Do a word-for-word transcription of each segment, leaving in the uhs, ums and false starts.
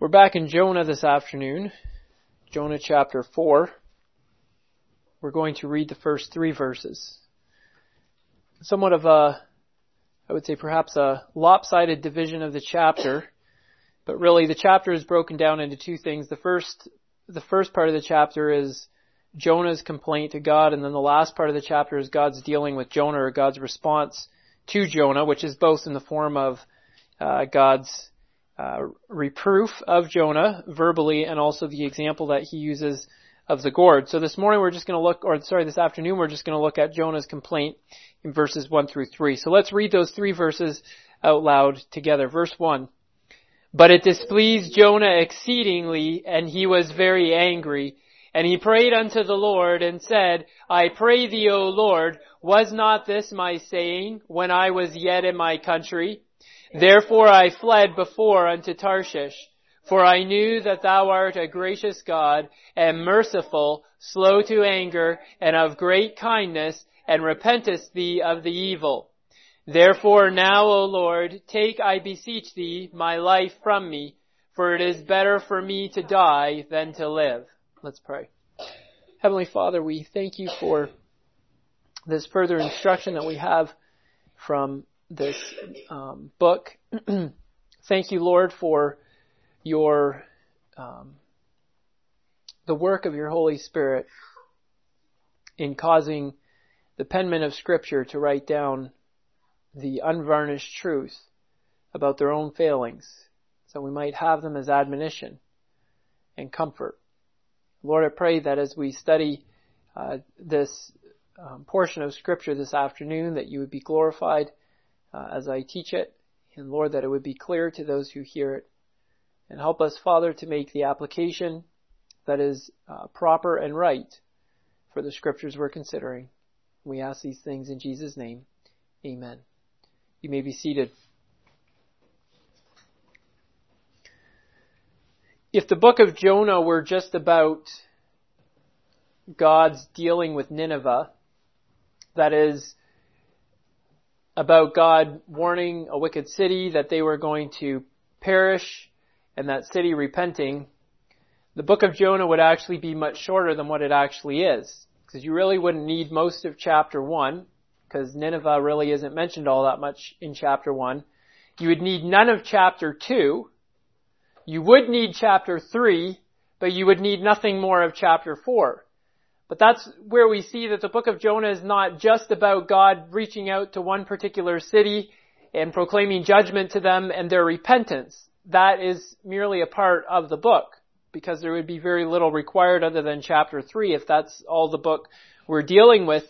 We're back in Jonah this afternoon, Jonah chapter four. We're going to read the first three verses. Somewhat of a, I would say perhaps a lopsided division of the chapter, but really the chapter is broken down into two things. The first, the first part of the chapter is Jonah's complaint to God, and then the last part of the chapter is God's dealing with Jonah, or God's response to Jonah, which is both in the form of uh, God's Uh, reproof of Jonah verbally, and also the example that he uses of the gourd. So this morning we're just going to look, or sorry, this afternoon we're just going to look at Jonah's complaint in verses one through three. So let's read those three verses out loud together. Verse one. But it displeased Jonah exceedingly, and he was very angry. And he prayed unto the Lord and said, I pray thee, O Lord, was not this my saying when I was yet in my country? Therefore I fled before unto Tarshish, for I knew that thou art a gracious God, and merciful, slow to anger, and of great kindness, and repentest thee of the evil. Therefore now, O Lord, take, I beseech thee, my life from me, for it is better for me to die than to live. Let's pray. Heavenly Father, we thank you for this further instruction that we have from this um, book. Thank you, Lord, for your um, the work of your Holy Spirit in causing the penman of Scripture to write down the unvarnished truth about their own failings, so we might have them as admonition and comfort. Lord, I pray that as we study uh, this um, portion of Scripture this afternoon, that you would be glorified Uh, as I teach it, and Lord, that it would be clear to those who hear it. And help us, Father, to make the application that is uh, proper and right for the Scriptures we're considering. We ask these things in Jesus' name. Amen. You may be seated. If the book of Jonah were just about God's dealing with Nineveh, that is, about God warning a wicked city that they were going to perish and that city repenting, the book of Jonah would actually be much shorter than what it actually is. Because you really wouldn't need most of chapter one, because Nineveh really isn't mentioned all that much in chapter one. You would need none of chapter two. You would need chapter three, but you would need nothing more of chapter four. But that's where we see that the book of Jonah is not just about God reaching out to one particular city and proclaiming judgment to them and their repentance. That is merely a part of the book, because there would be very little required other than chapter three if that's all the book we're dealing with.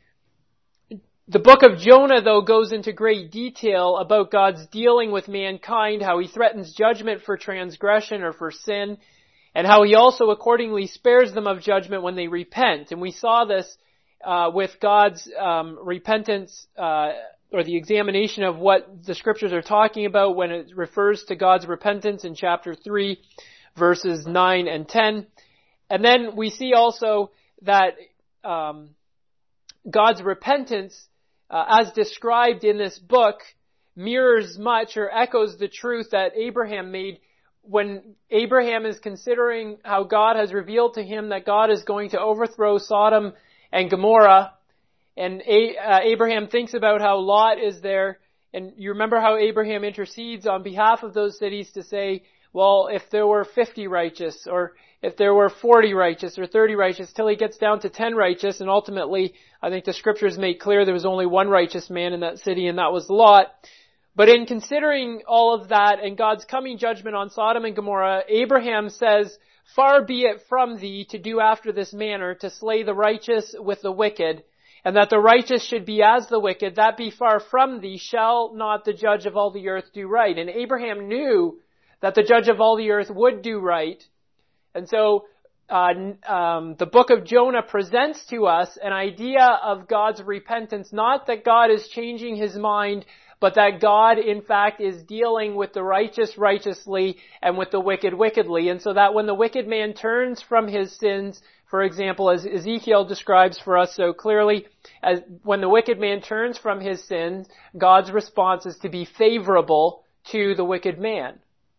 The book of Jonah, though, goes into great detail about God's dealing with mankind, how he threatens judgment for transgression or for sin, and how he also accordingly spares them of judgment when they repent. And we saw this uh, with God's um, repentance, uh, or the examination of what the Scriptures are talking about when it refers to God's repentance in chapter three, verses nine and ten. And then we see also that um, God's repentance, uh, as described in this book, mirrors much or echoes the truth that Abraham made when Abraham is considering how God has revealed to him that God is going to overthrow Sodom and Gomorrah. And A- uh, Abraham thinks about how Lot is there. And you remember how Abraham intercedes on behalf of those cities to say, well, if there were fifty righteous, or if there were forty righteous, or thirty righteous, till he gets down to ten righteous. And ultimately, I think the Scriptures make clear there was only one righteous man in that city, and that was Lot. But in considering all of that and God's coming judgment on Sodom and Gomorrah, Abraham says, far be it from thee to do after this manner, to slay the righteous with the wicked, and that the righteous should be as the wicked. That be far from thee. Shall not the judge of all the earth do right? And Abraham knew that the judge of all the earth would do right. And so uh, um, the book of Jonah presents to us an idea of God's repentance, not that God is changing his mind, but that God, in fact, is dealing with the righteous righteously and with the wicked wickedly. And so that when the wicked man turns from his sins, for example, as Ezekiel describes for us so clearly, as when the wicked man turns from his sins, God's response is to be favorable to the wicked man.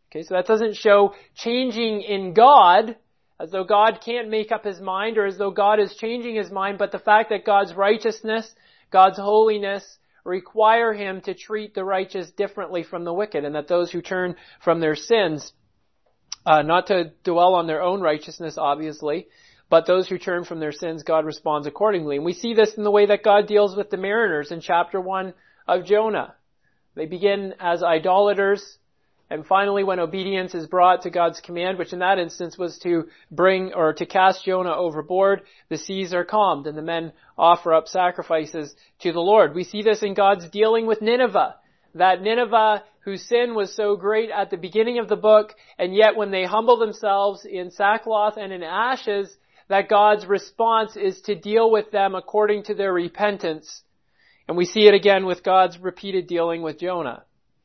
Okay, so that doesn't show changing in God, as though God can't make up his mind or as though God is changing his mind, but the fact that God's righteousness, God's holiness require him to treat the righteous differently from the wicked, and that those who turn from their sins, uh, not to dwell on their own righteousness, obviously, but those who turn from their sins, God responds accordingly. And we see this in the way that God deals with the mariners in chapter one of Jonah. They begin as idolaters, and finally when obedience is brought to God's command, which in that instance was to bring or to cast Jonah overboard, the seas are calmed and the men offer up sacrifices to the Lord. We see this in God's dealing with Nineveh. That Nineveh, whose sin was so great at the beginning of the book, and yet when they humble themselves in sackcloth and in ashes, that God's response is to deal with them according to their repentance. And we see it again with God's repeated dealing with Jonah.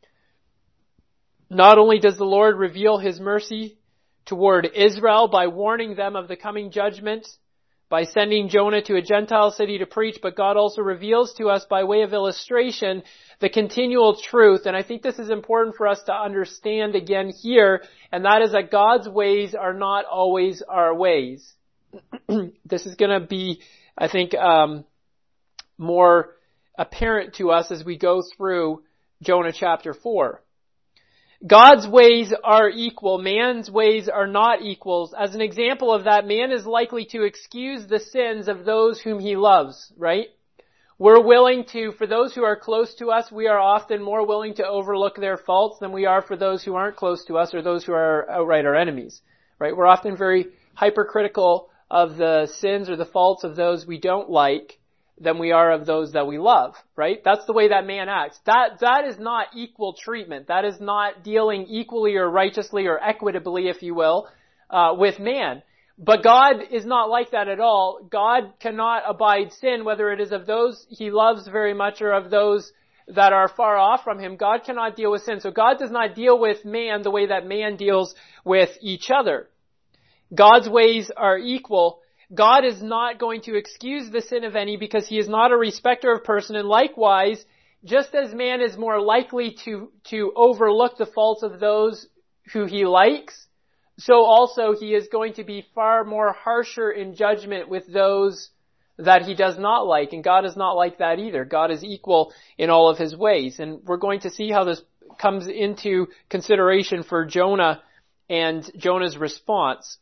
Not only does the Lord reveal his mercy toward Israel by warning them of the coming judgment, by sending Jonah to a Gentile city to preach, but God also reveals to us by way of illustration the continual truth. And I think this is important for us to understand again here, and that is that God's ways are not always our ways. This is going to be, I think, um, more apparent to us as we go through Jonah chapter four. God's ways are equal. Man's ways are not equals. As an example of that, man is likely to excuse the sins of those whom he loves, right? We're willing to, for those who are close to us, we are often more willing to overlook their faults than we are for those who aren't close to us or those who are outright our enemies, right? We're often very hypercritical of the sins or the faults of those we don't like than we are of those that we love, right? That's the way that man acts. That, that is not equal treatment. That is not dealing equally or righteously or equitably, if you will, uh, with man. But God is not like that at all. God cannot abide sin, whether it is of those he loves very much or of those that are far off from him. God cannot deal with sin. So God does not deal with man the way that man deals with each other. God's ways are equal. God is not going to excuse the sin of any because he is not a respecter of person. And likewise, just as man is more likely to, to overlook the faults of those who he likes, so also he is going to be far more harsher in judgment with those that he does not like. And God is not like that either. God is equal in all of his ways. And we're going to see how this comes into consideration for Jonah and Jonah's response.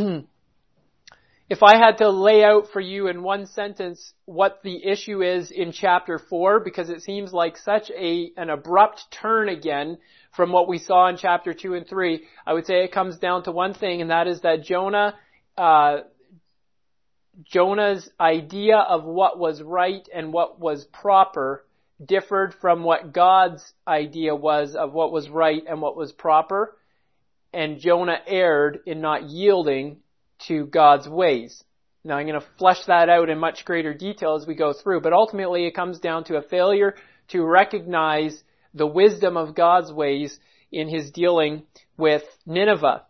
If I had to lay out for you in one sentence what the issue is in chapter four, because it seems like such a an abrupt turn again from what we saw in chapter two and three, I would say it comes down to one thing, and that is that Jonah, uh, Jonah's idea of what was right and what was proper differed from what God's idea was of what was right and what was proper, and Jonah erred in not yielding to God's ways. Now I'm going to flesh that out in much greater detail as we go through, but ultimately it comes down to a failure to recognize the wisdom of God's ways in his dealing with Nineveh.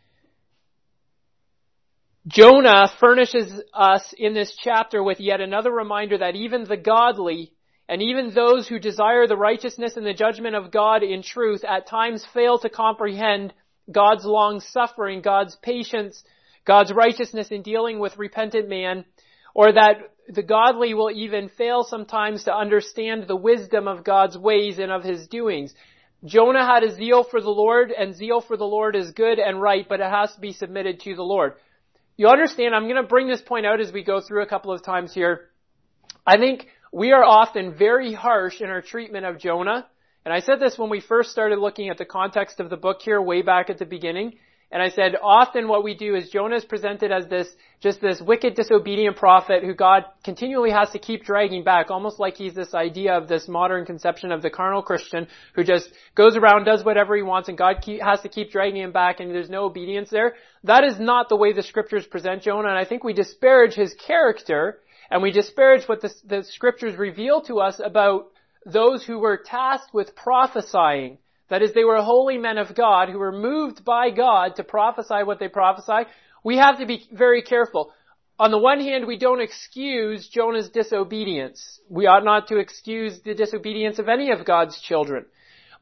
Jonah furnishes us in this chapter with yet another reminder that even the godly and even those who desire the righteousness and the judgment of God in truth at times fail to comprehend God's long suffering, God's patience, God's righteousness in dealing with repentant man, or that the godly will even fail sometimes to understand the wisdom of God's ways and of his doings. Jonah had a zeal for the Lord, and zeal for the Lord is good and right, but it has to be submitted to the Lord. You understand, I'm going to bring this point out as we go through a couple of times here. I think we are often very harsh in our treatment of Jonah, and I said this when we first started looking at the context of the book here way back at the beginning. And I said, often what we do is Jonah is presented as this, just this wicked, disobedient prophet who God continually has to keep dragging back, almost like he's this idea of this modern conception of the carnal Christian who just goes around, does whatever he wants, and God keep, has to keep dragging him back, and there's no obedience there. That is not the way the scriptures present Jonah, and I think we disparage his character, and we disparage what the, the scriptures reveal to us about those who were tasked with prophesying. That is, they were holy men of God who were moved by God to prophesy what they prophesy. We have to be very careful. On the one hand, we don't excuse Jonah's disobedience. We ought not to excuse the disobedience of any of God's children.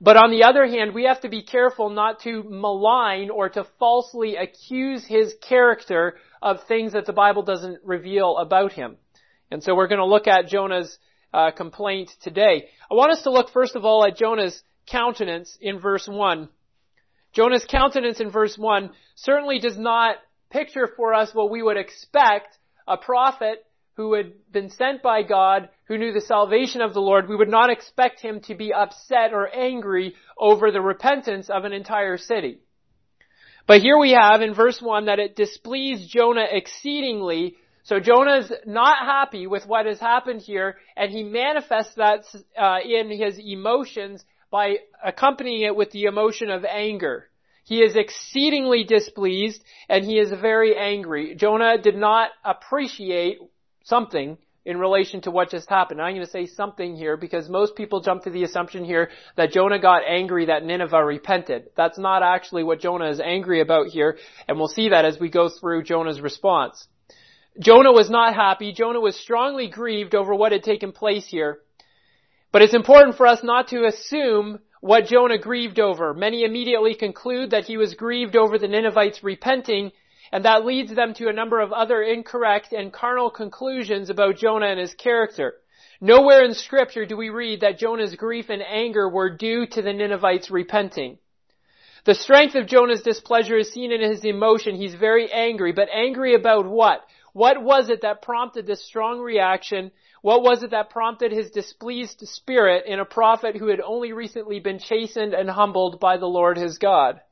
But on the other hand, we have to be careful not to malign or to falsely accuse his character of things that the Bible doesn't reveal about him. And so we're going to look at Jonah's uh, complaint today. I want us to look first of all at Jonah's countenance in verse one. Jonah's countenance in verse one certainly does not picture for us what we would expect a prophet who had been sent by God, who knew the salvation of the Lord. We would not expect him to be upset or angry over the repentance of an entire city. But here we have in verse one that it displeased Jonah exceedingly. So Jonah's not happy with what has happened here, and he manifests that uh, in his emotions by accompanying it with the emotion of anger. He is exceedingly displeased, and he is very angry. Jonah did not appreciate something in relation to what just happened. I'm going to say something here because most people jump to the assumption here that Jonah got angry that Nineveh repented. That's not actually what Jonah is angry about here, and we'll see that as we go through Jonah's response. Jonah was not happy. Jonah was strongly grieved over what had taken place here. But it's important for us not to assume what Jonah grieved over. Many immediately conclude that he was grieved over the Ninevites repenting, and that leads them to a number of other incorrect and carnal conclusions about Jonah and his character. Nowhere in Scripture do we read that Jonah's grief and anger were due to the Ninevites repenting. The strength of Jonah's displeasure is seen in his emotion. He's very angry, but angry about what? What was it that prompted this strong reaction? What was it that prompted his displeased spirit in a prophet who had only recently been chastened and humbled by the Lord his God?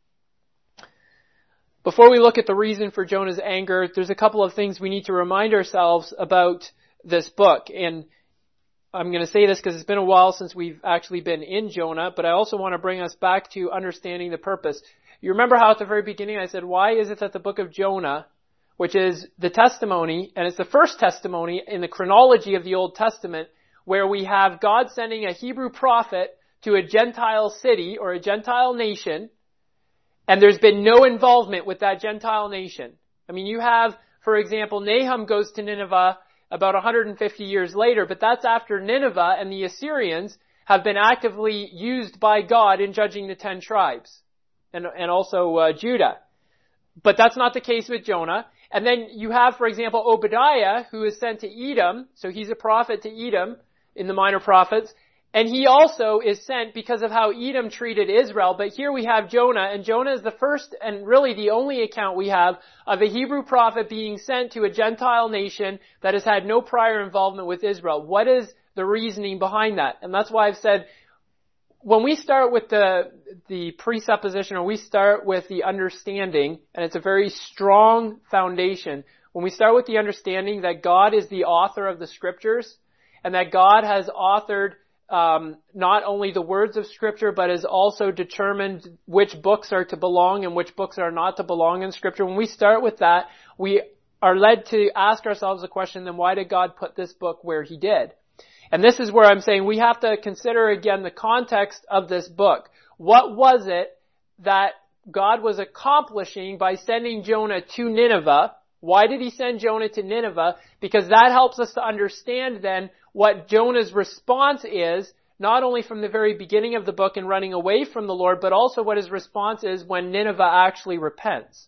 Before we look at the reason for Jonah's anger, there's a couple of things we need to remind ourselves about this book. And I'm going to say this because it's been a while since we've actually been in Jonah, but I also want to bring us back to understanding the purpose. You remember how at the very beginning I said, why is it that the book of Jonah, which is the testimony, and it's the first testimony in the chronology of the Old Testament, where we have God sending a Hebrew prophet to a Gentile city or a Gentile nation, and there's been no involvement with that Gentile nation. I mean, you have, for example, Nahum goes to Nineveh about one hundred fifty years later, but that's after Nineveh and the Assyrians have been actively used by God in judging the ten tribes, and, and also uh, Judah. But that's not the case with Jonah. And then you have, for example, Obadiah, who is sent to Edom. So he's a prophet to Edom in the minor prophets. And he also is sent because of how Edom treated Israel. But here we have Jonah, and Jonah is the first and really the only account we have of a Hebrew prophet being sent to a Gentile nation that has had no prior involvement with Israel. What is the reasoning behind that? And that's why I've said, when we start with the the presupposition, or we start with the understanding, and it's a very strong foundation, when we start with the understanding that God is the author of the Scriptures, and that God has authored um, not only the words of Scripture, but has also determined which books are to belong and which books are not to belong in Scripture, when we start with that, we are led to ask ourselves the question, then why did God put this book where He did? And this is where I'm saying we have to consider again the context of this book. What was it that God was accomplishing by sending Jonah to Nineveh? Why did He send Jonah to Nineveh? Because that helps us to understand then what Jonah's response is, not only from the very beginning of the book in running away from the Lord, but also what his response is when Nineveh actually repents.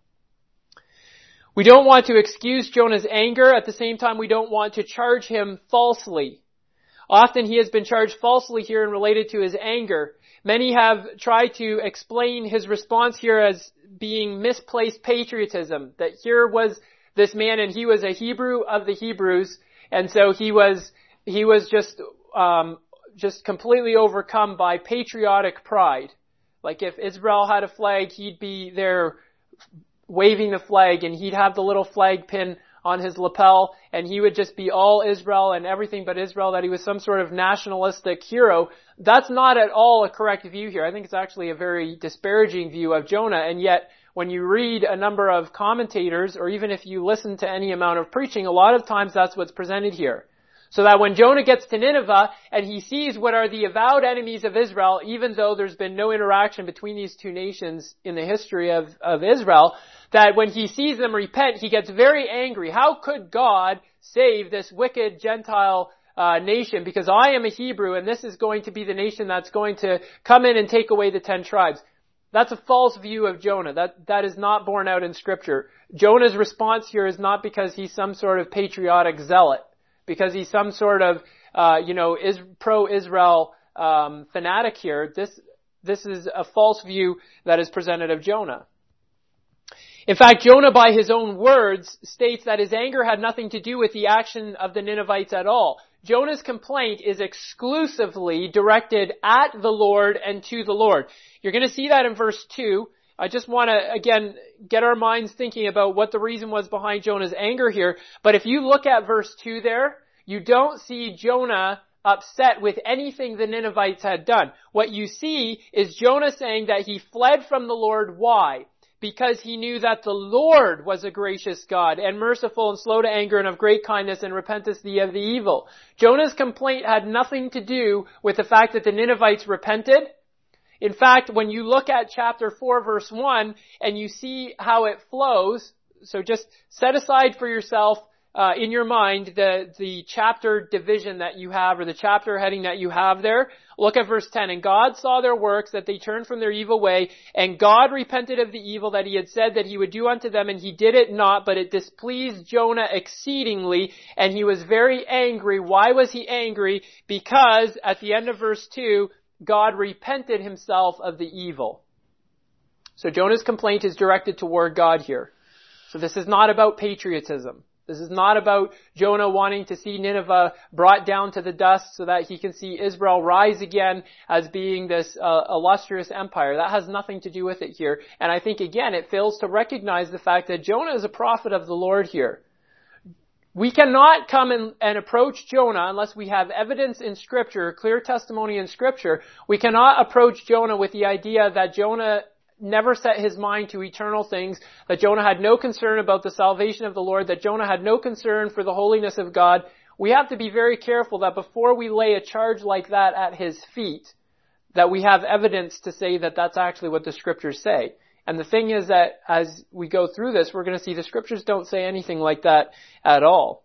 We don't want to excuse Jonah's anger. At the same time, we don't want to charge him falsely. Often he has been charged falsely here and related to his anger. Many have tried to explain his response here as being misplaced patriotism. That here was this man and he was a Hebrew of the Hebrews, and so he was he was just um, just completely overcome by patriotic pride. Like if Israel had a flag, he'd be there waving the flag, and he'd have the little flag pin on his lapel, and he would just be all Israel and everything but Israel, that he was some sort of nationalistic hero. That's not at all a correct view here. I think it's actually a very disparaging view of Jonah, and yet when you read a number of commentators, or even if you listen to any amount of preaching, a lot of times that's what's presented here. So that when Jonah gets to Nineveh and he sees what are the avowed enemies of Israel, even though there's been no interaction between these two nations in the history of, of Israel, that when he sees them repent, he gets very angry. How could God save this wicked Gentile uh, nation because I am a Hebrew and this is going to be the nation that's going to come in and take away the ten tribes. That's a false view of Jonah. That, that is not borne out in Scripture. Jonah's response here is not because he's some sort of patriotic zealot, because he's some sort of, uh, you know, is, pro-Israel, um, fanatic here. This, this is a false view that is presented of Jonah. In fact, Jonah, by his own words, states that his anger had nothing to do with the action of the Ninevites at all. Jonah's complaint is exclusively directed at the Lord and to the Lord. You're going to see that in verse two. I just want to, again, get our minds thinking about what the reason was behind Jonah's anger here. But if you look at verse two there, you don't see Jonah upset with anything the Ninevites had done. What you see is Jonah saying that he fled from the Lord. Why? Because he knew that the Lord was a gracious God and merciful and slow to anger and of great kindness and repenteth thee of the evil. Jonah's complaint had nothing to do with the fact that the Ninevites repented. In fact, when you look at chapter four verse one and you see how it flows, so just set aside for yourself uh, in your mind the, the chapter division that you have or the chapter heading that you have there. Look at verse ten. And God saw their works, that they turned from their evil way, and God repented of the evil that he had said that he would do unto them, and he did it not, but it displeased Jonah exceedingly, and he was very angry. Why was he angry? Because at the end of verse two, God repented himself of the evil. So Jonah's complaint is directed toward God here. So this is not about patriotism. This is not about Jonah wanting to see Nineveh brought down to the dust so that he can see Israel rise again as being this uh, illustrious empire. That has nothing to do with it here. And I think, again, it fails to recognize the fact that Jonah is a prophet of the Lord here. We cannot come and, and approach Jonah unless we have evidence in Scripture, clear testimony in Scripture. We cannot approach Jonah with the idea that Jonah never set his mind to eternal things, that Jonah had no concern about the salvation of the Lord, that Jonah had no concern for the holiness of God. We have to be very careful that before we lay a charge like that at his feet, that we have evidence to say that that's actually what the Scriptures say. And the thing is that as we go through this, we're going to see the Scriptures don't say anything like that at all.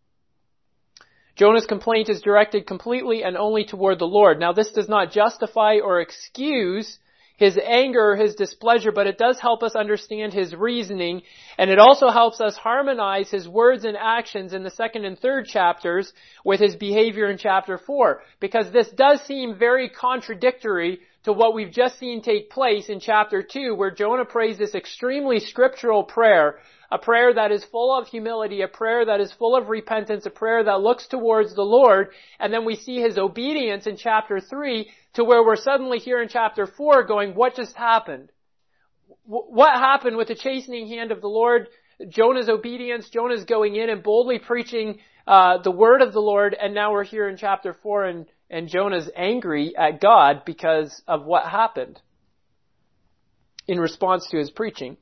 Jonah's complaint is directed completely and only toward the Lord. Now, this does not justify or excuse his anger or his displeasure, but it does help us understand his reasoning, and it also helps us harmonize his words and actions in the second and third chapters with his behavior in chapter four, because this does seem very contradictory to what we've just seen take place in chapter two, where Jonah prays this extremely scriptural prayer, a prayer that is full of humility, a prayer that is full of repentance, a prayer that looks towards the Lord, and then we see his obedience in chapter three, to where we're suddenly here in chapter four going, what just happened? What happened with the chastening hand of the Lord? Jonah's obedience, Jonah's going in and boldly preaching uh, the word of the Lord, and now we're here in chapter four, and, and Jonah's angry at God because of what happened in response to his preaching.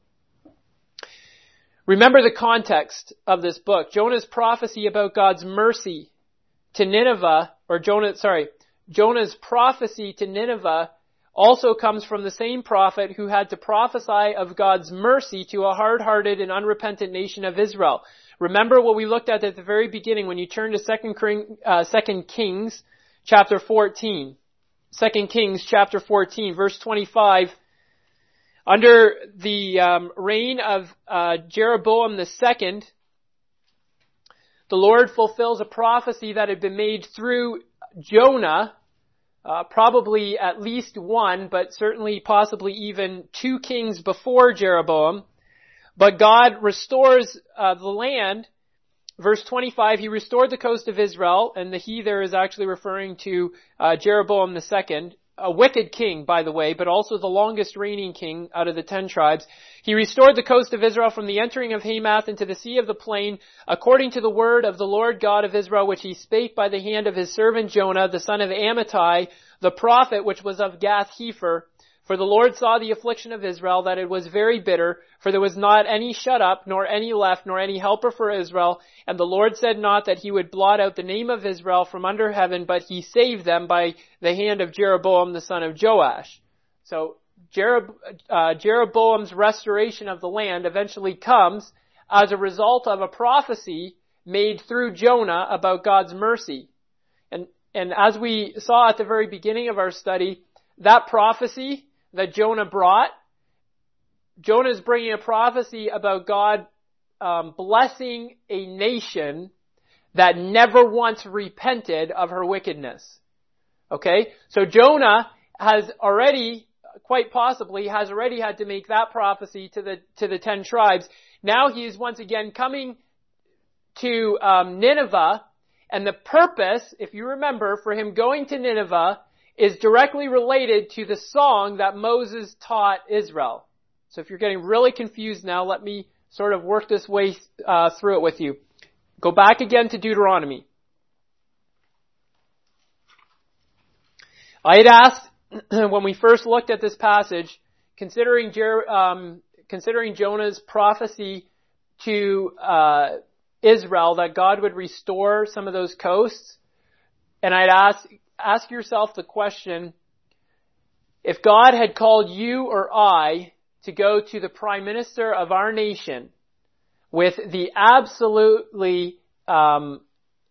Remember the context of this book. Jonah's prophecy about God's mercy to Nineveh, or Jonah, sorry, Jonah's prophecy to Nineveh also comes from the same prophet who had to prophesy of God's mercy to a hard-hearted and unrepentant nation of Israel. Remember what we looked at at the very beginning when you turn to Second uh, Second Kings chapter fourteen. Second Kings chapter fourteen, verse twenty-five. Under the um, reign of uh, Jeroboam the second, the Lord fulfills a prophecy that had been made through Jonah, uh, probably at least one, but certainly possibly even two kings before Jeroboam. But God restores uh, the land. Verse twenty-five, he restored the coast of Israel, and the he there is actually referring to uh, Jeroboam the second. A wicked king, by the way, but also the longest reigning king out of the ten tribes. He restored the coast of Israel from the entering of Hamath into the sea of the plain, according to the word of the Lord God of Israel, which he spake by the hand of his servant Jonah, the son of Amittai, the prophet, which was of Gath-hepher. For the Lord saw the affliction of Israel, that it was very bitter, for there was not any shut up, nor any left, nor any helper for Israel. And the Lord said not that he would blot out the name of Israel from under heaven, but he saved them by the hand of Jeroboam the son of Joash. So Jerob- uh, Jeroboam's restoration of the land eventually comes as a result of a prophecy made through Jonah about God's mercy. And, and as we saw at the very beginning of our study, that prophecy that Jonah brought, Jonah is bringing a prophecy about God um, blessing a nation that never once repented of her wickedness. Okay? So Jonah has already, quite possibly, has already had to make that prophecy to the, to the ten tribes. Now he is once again coming to um, Nineveh, and the purpose, if you remember, for him going to Nineveh is directly related to the song that Moses taught Israel. So if you're getting really confused now, let me sort of work this way uh, through it with you. Go back again to Deuteronomy. I had asked when we first looked at this passage, considering Jer- um, considering Jonah's prophecy to uh, Israel that God would restore some of those coasts, and I'd ask ask yourself the question: if God had called you or I to go to the prime minister of our nation with the absolutely um,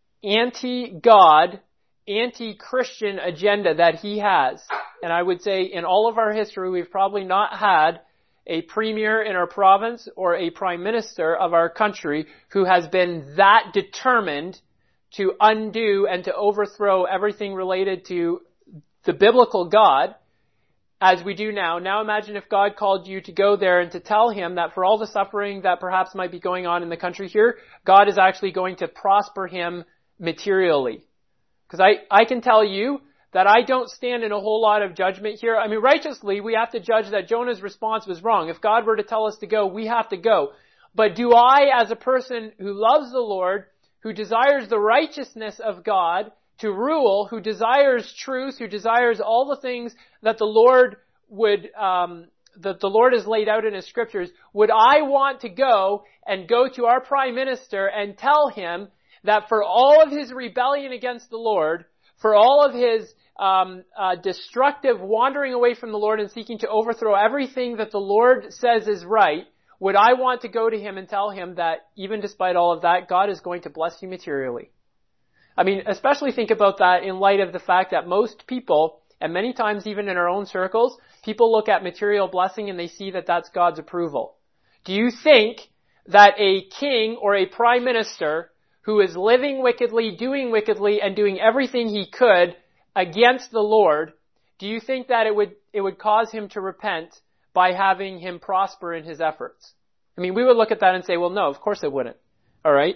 anti-God, anti-Christian agenda that he has. And I would say in all of our history, we've probably not had a premier in our province or a prime minister of our country who has been that determined to undo and to overthrow everything related to the biblical God as we do now. Now imagine if God called you to go there and to tell him that for all the suffering that perhaps might be going on in the country here, God is actually going to prosper him materially. Because I, I can tell you that I don't stand in a whole lot of judgment here. I mean, righteously, we have to judge that Jonah's response was wrong. If God were to tell us to go, we have to go. But do I, as a person who loves the Lord, who desires the righteousness of God to rule, who desires truth, who desires all the things that the Lord would, um, that the Lord has laid out in his scriptures, would I want to go and go to our prime minister and tell him that for all of his rebellion against the Lord, for all of his um, uh, destructive wandering away from the Lord and seeking to overthrow everything that the Lord says is right, would I want to go to him and tell him that even despite all of that, God is going to bless you materially? I mean, especially think about that in light of the fact that most people, and many times even in our own circles, people look at material blessing and they see that that's God's approval. Do you think that a king or a prime minister who is living wickedly, doing wickedly, and doing everything he could against the Lord, do you think that it would it would cause him to repent by having him prosper in his efforts? I mean, we would look at that and say, well, no, of course it wouldn't. All right?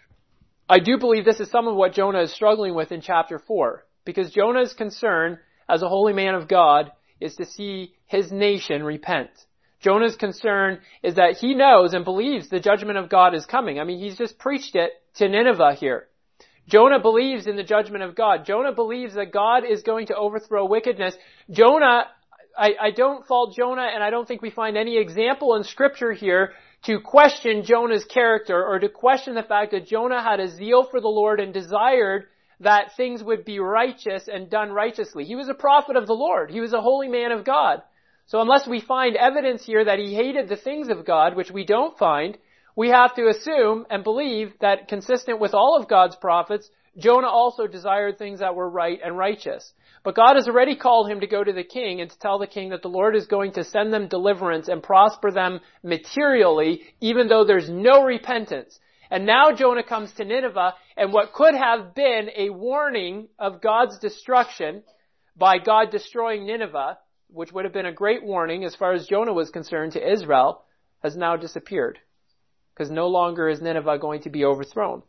I do believe this is some of what Jonah is struggling with in chapter four, because Jonah's concern as a holy man of God is to see his nation repent. Jonah's concern is that he knows and believes the judgment of God is coming. I mean, he's just preached it to Nineveh here. Jonah believes in the judgment of God. Jonah believes that God is going to overthrow wickedness. Jonah, I, I don't fault Jonah, and I don't think we find any example in Scripture here to question Jonah's character or to question the fact that Jonah had a zeal for the Lord and desired that things would be righteous and done righteously. He was a prophet of the Lord. He was a holy man of God. So unless we find evidence here that he hated the things of God, which we don't find, we have to assume and believe that consistent with all of God's prophets, Jonah also desired things that were right and righteous. But God has already called him to go to the king and to tell the king that the Lord is going to send them deliverance and prosper them materially, even though there's no repentance. And now Jonah comes to Nineveh, and what could have been a warning of God's destruction by God destroying Nineveh, which would have been a great warning as far as Jonah was concerned to Israel, has now disappeared. Because no longer is Nineveh going to be overthrown.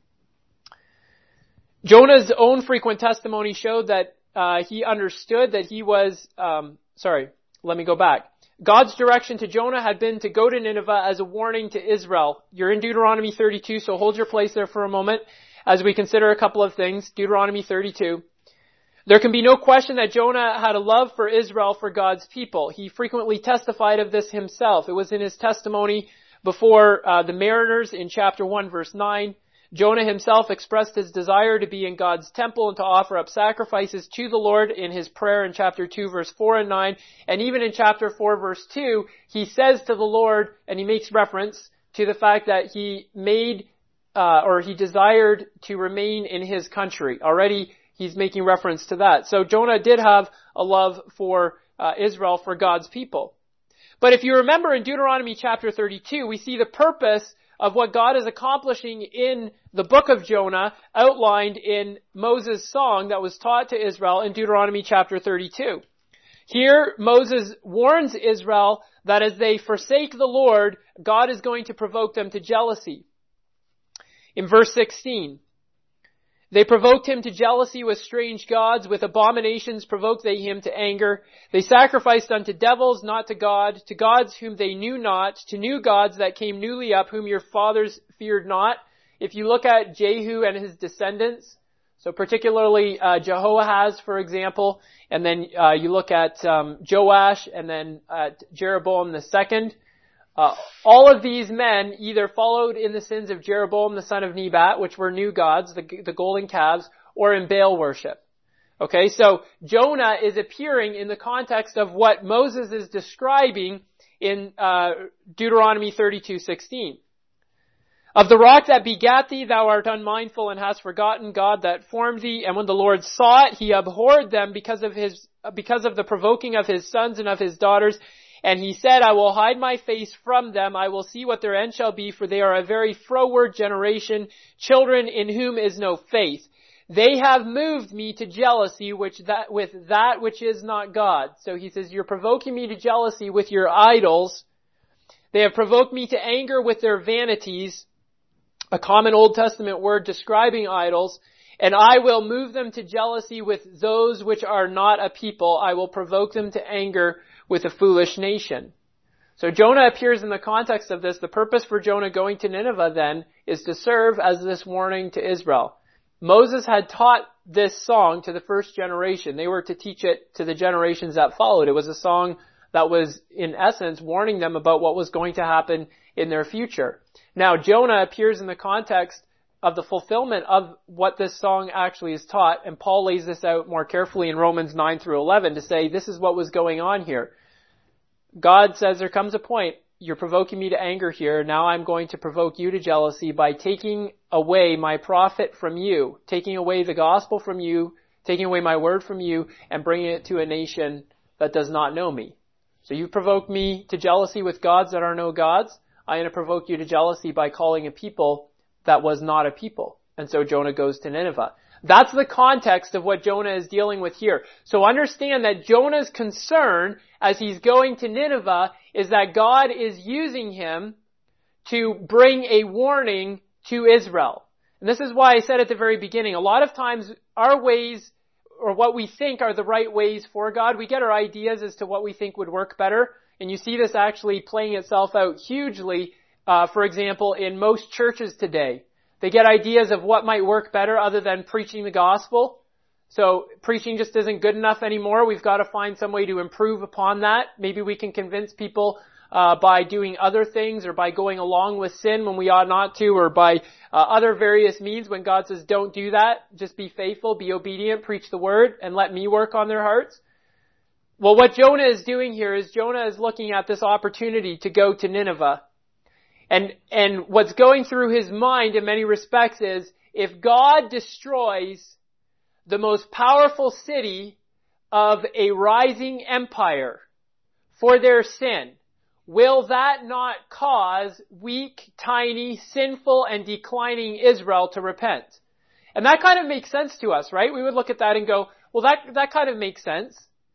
Jonah's own frequent testimony showed that uh, he understood that he was, um, sorry, let me go back. God's direction to Jonah had been to go to Nineveh as a warning to Israel. You're in Deuteronomy thirty-two, so hold your place there for a moment as we consider a couple of things. Deuteronomy thirty-two. There can be no question that Jonah had a love for Israel, for God's people. He frequently testified of this himself. It was in his testimony before uh, the mariners in chapter one, verse nine. Jonah himself expressed his desire to be in God's temple and to offer up sacrifices to the Lord in his prayer in chapter two, verse four and nine. And even in chapter four, verse two, he says to the Lord, and he makes reference to the fact that he made uh, or he desired to remain in his country. Already he's making reference to that. So Jonah did have a love for uh, Israel, for God's people. But if you remember in Deuteronomy chapter thirty-two, we see the purpose of what God is accomplishing in the book of Jonah outlined in Moses' song that was taught to Israel in Deuteronomy chapter thirty-two. Here, Moses warns Israel that as they forsake the Lord, God is going to provoke them to jealousy. In verse sixteen, they provoked him to jealousy with strange gods, with abominations provoked they him to anger. They sacrificed unto devils, not to God, to gods whom they knew not, to new gods that came newly up, whom your fathers feared not. If you look at Jehu and his descendants, so particularly uh, Jehoahaz, for example, and then uh, you look at um, Joash and then at Jeroboam the second, Uh, all of these men either followed in the sins of Jeroboam the son of Nebat, which were new gods, the, the golden calves, or in Baal worship. Okay, so Jonah is appearing in the context of what Moses is describing in uh, Deuteronomy thirty-two sixteen. Of the rock that begat thee, thou art unmindful and hast forgotten God that formed thee. And when the Lord saw it, he abhorred them because of his, because of the provoking of his sons and of his daughters. And he said, I will hide my face from them. I will see what their end shall be, for they are a very froward generation, children in whom is no faith. They have moved me to jealousy which that, with that which is not God. So he says, you're provoking me to jealousy with your idols. They have provoked me to anger with their vanities, a common Old Testament word describing idols. And I will move them to jealousy with those which are not a people. I will provoke them to anger with a foolish nation. So Jonah appears in the context of this. The purpose for Jonah going to Nineveh then is to serve as this warning to Israel. Moses had taught this song to the first generation. They were to teach it to the generations that followed. It was a song that was, in essence, warning them about what was going to happen in their future. Now, Jonah appears in the context of the fulfillment of what this song actually is taught, and Paul lays this out more carefully in Romans nine through eleven to say this is what was going on here. God says there comes a point, you're provoking me to anger here, now I'm going to provoke you to jealousy by taking away my prophet from you, taking away the gospel from you, taking away my word from you, and bringing it to a nation that does not know me. So you provoked me to jealousy with gods that are no gods, I'm going to provoke you to jealousy by calling a people that was not a people. And so Jonah goes to Nineveh. That's the context of what Jonah is dealing with here. So understand that Jonah's concern as he's going to Nineveh is that God is using him to bring a warning to Israel. And this is why I said at the very beginning, a lot of times our ways, or what we think are the right ways for God, we get our ideas as to what we think would work better. And you see this actually playing itself out hugely Uh, for example, in most churches today. They get ideas of what might work better other than preaching the gospel. So preaching just isn't good enough anymore. We've got to find some way to improve upon that. Maybe we can convince people uh, by doing other things, or by going along with sin when we ought not to, or by uh, other various means when God says don't do that. Just be faithful, be obedient, preach the word, and let me work on their hearts. Well, what Jonah is doing here is Jonah is looking at this opportunity to go to Nineveh. And, and what's going through his mind in many respects is, if God destroys the most powerful city of a rising empire for their sin, will that not cause weak, tiny, sinful, and declining Israel to repent? And that kind of makes sense to us, right? We would look at that and go, well, that, that kind of makes sense.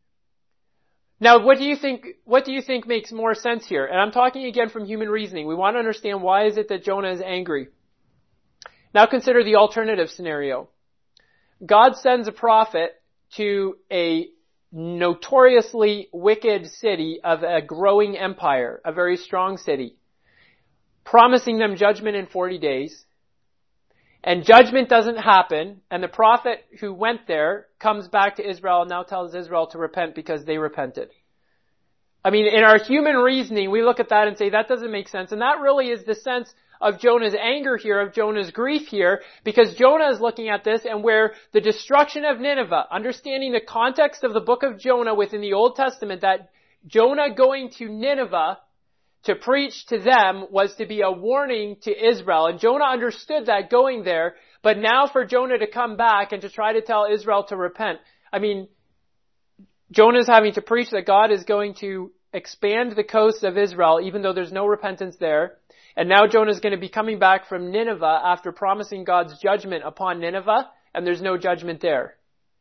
Now, what do you think, what do you think makes more sense here? And I'm talking again from human reasoning. We want to understand, why is it that Jonah is angry? Now consider the alternative scenario. God sends a prophet to a notoriously wicked city of a growing empire, a very strong city, promising them judgment in forty days. And judgment doesn't happen, and the prophet who went there comes back to Israel and now tells Israel to repent because they repented. I mean, in our human reasoning, we look at that and say, that doesn't make sense. And that really is the sense of Jonah's anger here, of Jonah's grief here, because Jonah is looking at this, and where the destruction of Nineveh, understanding the context of the book of Jonah within the Old Testament, that Jonah going to Nineveh to preach to them was to be a warning to Israel. And Jonah understood that going there, but now for Jonah to come back and to try to tell Israel to repent. I mean, Jonah's having to preach that God is going to expand the coast of Israel, even though there's no repentance there. And now Jonah's going to be coming back from Nineveh after promising God's judgment upon Nineveh, and there's no judgment there.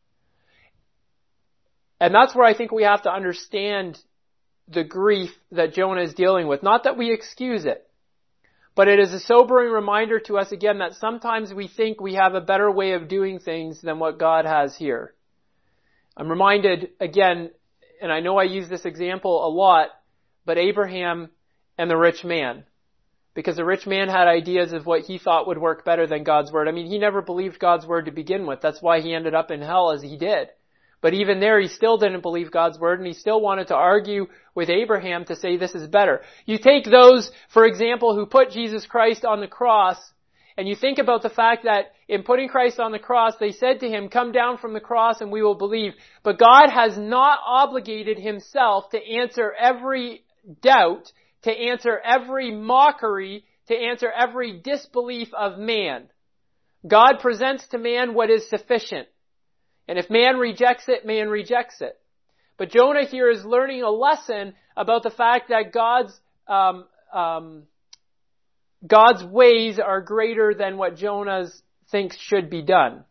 And that's where I think we have to understand the grief that Jonah is dealing with. Not that we excuse it, but it is a sobering reminder to us again that sometimes we think we have a better way of doing things than what God has here. I'm reminded again, and I know I use this example a lot, but Abraham and the rich man. Because the rich man had ideas of what he thought would work better than God's word. I mean, he never believed God's word to begin with. That's why he ended up in hell as he did. But even there, he still didn't believe God's word, and he still wanted to argue with Abraham to say this is better. You take those, for example, who put Jesus Christ on the cross, and you think about the fact that in putting Christ on the cross, they said to him, come down from the cross and we will believe. But God has not obligated himself to answer every doubt, to answer every mockery, to answer every disbelief of man. God presents to man what is sufficient. And if man rejects it, man rejects it. But Jonah here is learning a lesson about the fact that God's um, um, God's ways are greater than what Jonah thinks should be done.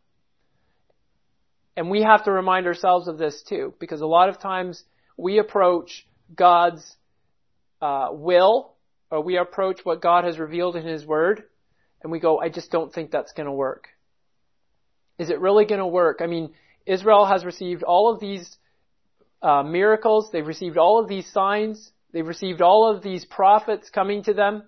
And we have to remind ourselves of this too, because a lot of times we approach God's uh, will, or we approach what God has revealed in His Word, and we go, I just don't think that's going to work. Is it really going to work? I mean, Israel has received all of these uh, miracles. They've received all of these signs. They've received all of these prophets coming to them.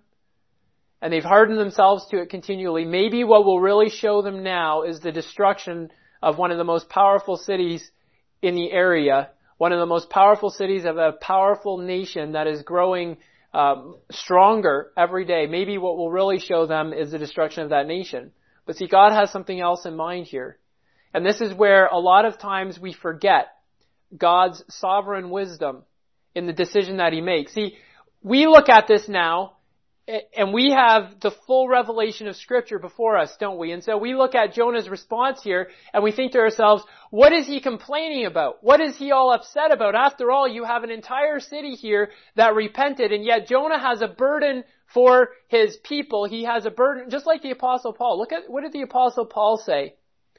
And they've hardened themselves to it continually. Maybe what will really show them now is the destruction of one of the most powerful cities in the area. One of the most powerful cities of a powerful nation that is growing um, stronger every day. Maybe what will really show them is the destruction of that nation. But see, God has something else in mind here. And this is where a lot of times we forget God's sovereign wisdom in the decision that He makes. See, we look at this now, and we have the full revelation of Scripture before us, don't we? And so we look at Jonah's response here, and we think to ourselves, what is he complaining about? What is he all upset about? After all, you have an entire city here that repented, and yet Jonah has a burden for his people. He has a burden, just like the Apostle Paul. Look at, what did the Apostle Paul say?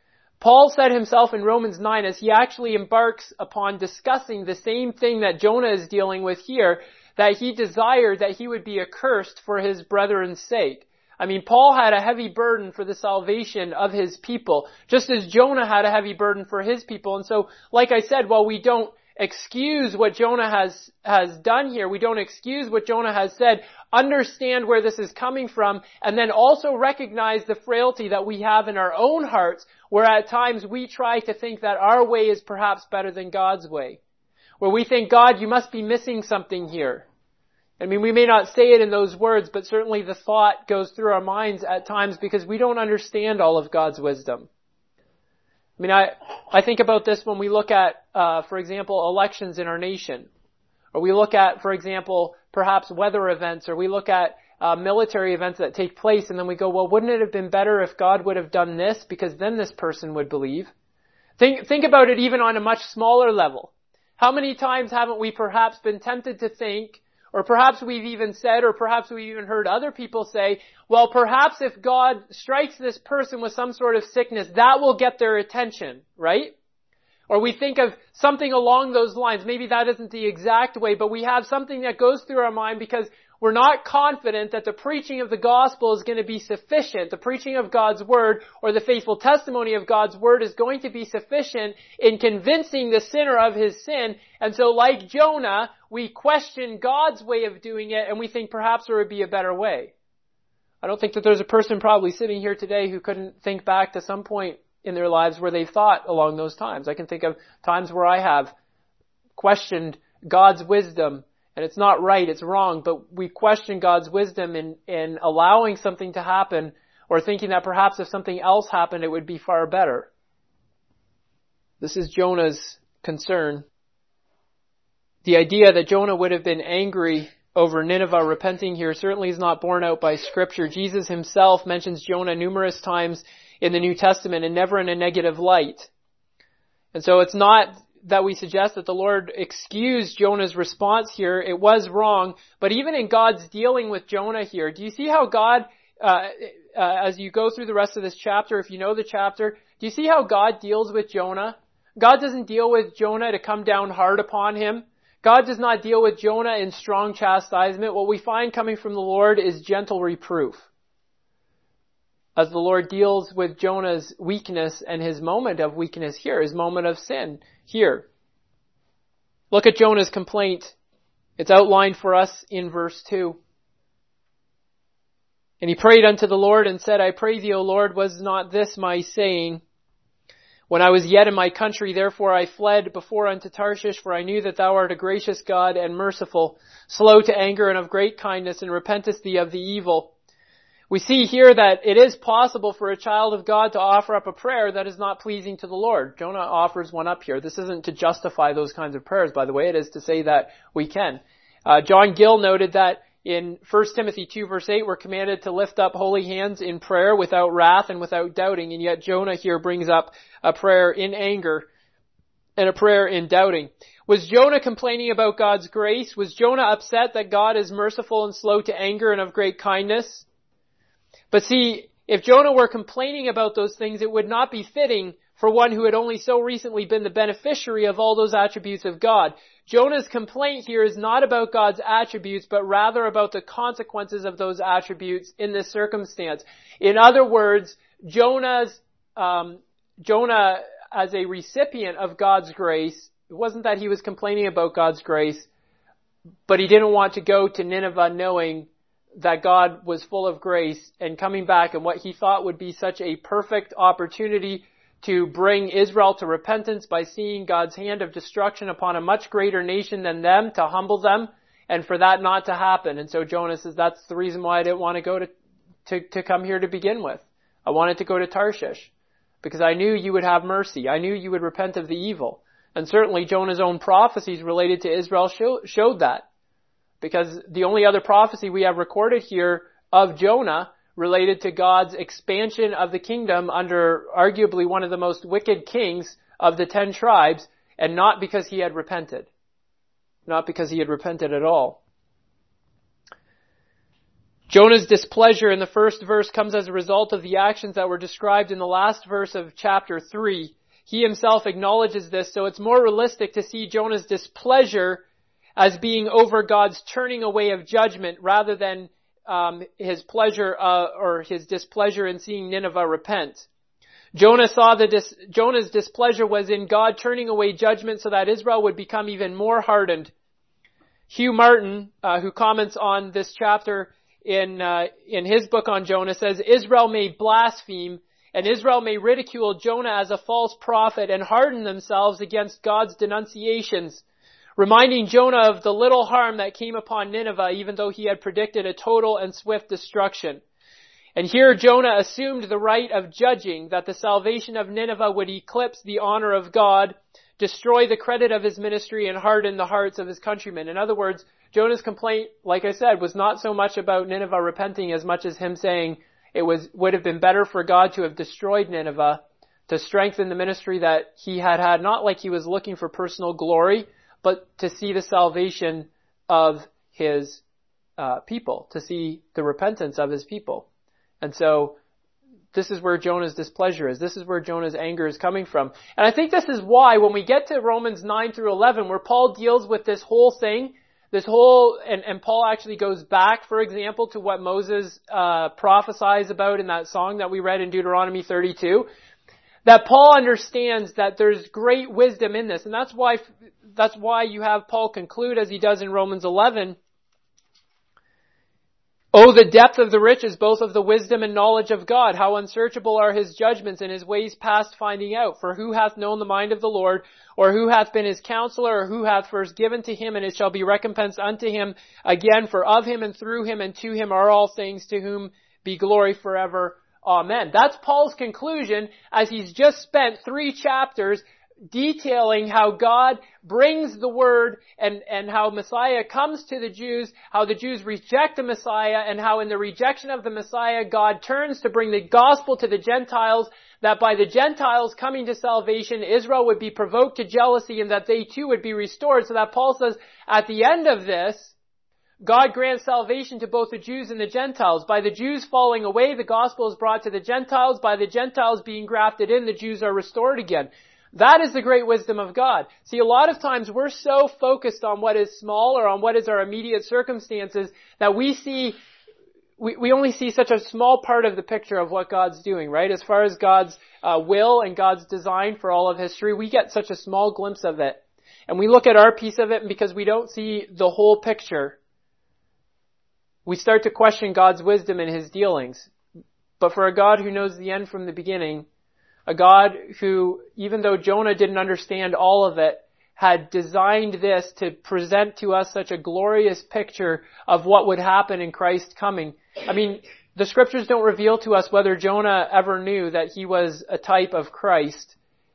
Paul said himself in Romans nine, as he actually embarks upon discussing the same thing that Jonah is dealing with here, that he desired that he would be accursed for his brethren's sake. I mean, Paul had a heavy burden for the salvation of his people, just as Jonah had a heavy burden for his people. And so, like I said, while we don't excuse what Jonah has, has done here, we don't excuse what Jonah has said, understand where this is coming from, and then also recognize the frailty that we have in our own hearts, where at times we try to think that our way is perhaps better than God's way. Where we think, God, you must be missing something here. I mean, we may not say it in those words, but certainly the thought goes through our minds at times because we don't understand all of God's wisdom. I mean, I, I think about this when we look at, uh, for example, elections in our nation. Or we look at, for example, perhaps weather events, or we look at uh, military events that take place, and then we go, well, wouldn't it have been better if God would have done this, because then this person would believe? Think, think about it even on a much smaller level. How many times haven't we perhaps been tempted to think, or perhaps we've even said, or perhaps we've even heard other people say, well, perhaps if God strikes this person with some sort of sickness, that will get their attention, right? Or we think of something along those lines. Maybe that isn't the exact way, but we have something that goes through our mind because we're not confident that the preaching of the gospel is going to be sufficient. The preaching of God's word, or the faithful testimony of God's word, is going to be sufficient in convincing the sinner of his sin. And so, like Jonah, we question God's way of doing it, and we think perhaps there would be a better way. I don't think that there's a person probably sitting here today who couldn't think back to some point in their lives where they've thought along those times. I can think of times where I have questioned God's wisdom. And it's not right, it's wrong, but we question God's wisdom in, in allowing something to happen, or thinking that perhaps if something else happened, it would be far better. This is Jonah's concern. The idea that Jonah would have been angry over Nineveh repenting here certainly is not borne out by Scripture. Jesus himself mentions Jonah numerous times in the New Testament and never in a negative light. And so it's not that we suggest that the Lord excused Jonah's response here. It was wrong. But even in God's dealing with Jonah here, do you see how God, uh, uh, as you go through the rest of this chapter, if you know the chapter, do you see how God deals with Jonah? God doesn't deal with Jonah to come down hard upon him. God does not deal with Jonah in strong chastisement. What we find coming from the Lord is gentle reproof. As the Lord deals with Jonah's weakness and his moment of weakness here, his moment of sin here. Look at Jonah's complaint. It's outlined for us in verse two. And he prayed unto the Lord and said, I pray thee, O Lord, was not this my saying? When I was yet in my country, therefore I fled before unto Tarshish, for I knew that thou art a gracious God and merciful, slow to anger and of great kindness, and repentest thee of the evil. We see here that it is possible for a child of God to offer up a prayer that is not pleasing to the Lord. Jonah offers one up here. This isn't to justify those kinds of prayers, by the way. It is to say that we can. Uh, John Gill noted that in First Timothy two verse eight, we're commanded to lift up holy hands in prayer without wrath and without doubting. And yet Jonah here brings up a prayer in anger and a prayer in doubting. Was Jonah complaining about God's grace? Was Jonah upset that God is merciful and slow to anger and of great kindness? But see, if Jonah were complaining about those things, it would not be fitting for one who had only so recently been the beneficiary of all those attributes of God. Jonah's complaint here is not about God's attributes, but rather about the consequences of those attributes in this circumstance. In other words, Jonah's, um, Jonah as a recipient of God's grace, it wasn't that he was complaining about God's grace, but he didn't want to go to Nineveh knowing that God was full of grace and coming back and what he thought would be such a perfect opportunity to bring Israel to repentance by seeing God's hand of destruction upon a much greater nation than them, to humble them, and for that not to happen. And so Jonah says, that's the reason why I didn't want to go to, to, to come here to begin with. I wanted to go to Tarshish because I knew you would have mercy. I knew you would repent of the evil. And certainly Jonah's own prophecies related to Israel show, showed that. Because the only other prophecy we have recorded here of Jonah related to God's expansion of the kingdom under arguably one of the most wicked kings of the ten tribes, and not because he had repented. Not because he had repented at all. Jonah's displeasure in the first verse comes as a result of the actions that were described in the last verse of chapter three. He himself acknowledges this, so it's more realistic to see Jonah's displeasure as being over God's turning away of judgment rather than um, his pleasure uh, or his displeasure in seeing Nineveh repent. Jonah saw the dis- Jonah's displeasure was in God turning away judgment so that Israel would become even more hardened. Hugh Martin, uh, who comments on this chapter in uh, in his book on Jonah, says Israel may blaspheme and Israel may ridicule Jonah as a false prophet and harden themselves against God's denunciations, reminding Jonah of the little harm that came upon Nineveh, even though he had predicted a total and swift destruction. And here Jonah assumed the right of judging that the salvation of Nineveh would eclipse the honor of God, destroy the credit of his ministry, and harden the hearts of his countrymen. In other words, Jonah's complaint, like I said, was not so much about Nineveh repenting as much as him saying it was would have been better for God to have destroyed Nineveh to strengthen the ministry that he had had, not like he was looking for personal glory, but to see the salvation of his uh, people, to see the repentance of his people. And so this is where Jonah's displeasure is. This is where Jonah's anger is coming from. And I think this is why when we get to Romans nine through eleven, where Paul deals with this whole thing, this whole, and, and Paul actually goes back, for example, to what Moses uh, prophesies about in that song that we read in Deuteronomy thirty-two, that Paul understands that there's great wisdom in this. And that's why That's why you have Paul conclude, as he does in Romans eleven, Oh, the depth of the riches, both of the wisdom and knowledge of God! How unsearchable are his judgments and his ways past finding out! For who hath known the mind of the Lord, or who hath been his counselor, or who hath first given to him, and it shall be recompensed unto him again? For of him and through him and to him are all things, to whom be glory forever. Amen. That's Paul's conclusion as he's just spent three chapters detailing how God brings the word and, and how Messiah comes to the Jews, how the Jews reject the Messiah, and how in the rejection of the Messiah, God turns to bring the gospel to the Gentiles, that by the Gentiles coming to salvation, Israel would be provoked to jealousy and that they too would be restored. So that Paul says, at the end of this, God grants salvation to both the Jews and the Gentiles. By the Jews falling away, the gospel is brought to the Gentiles. By the Gentiles being grafted in, the Jews are restored again. That is the great wisdom of God. See, a lot of times we're so focused on what is small or on what is our immediate circumstances that we see, we, we only see such a small part of the picture of what God's doing, right? As far as God's uh, will and God's design for all of history, we get such a small glimpse of it. And we look at our piece of it, and because we don't see the whole picture, we start to question God's wisdom in His dealings. But for a God who knows the end from the beginning, a God who, even though Jonah didn't understand all of it, had designed this to present to us such a glorious picture of what would happen in Christ coming. I mean, the scriptures don't reveal to us whether Jonah ever knew that he was a type of Christ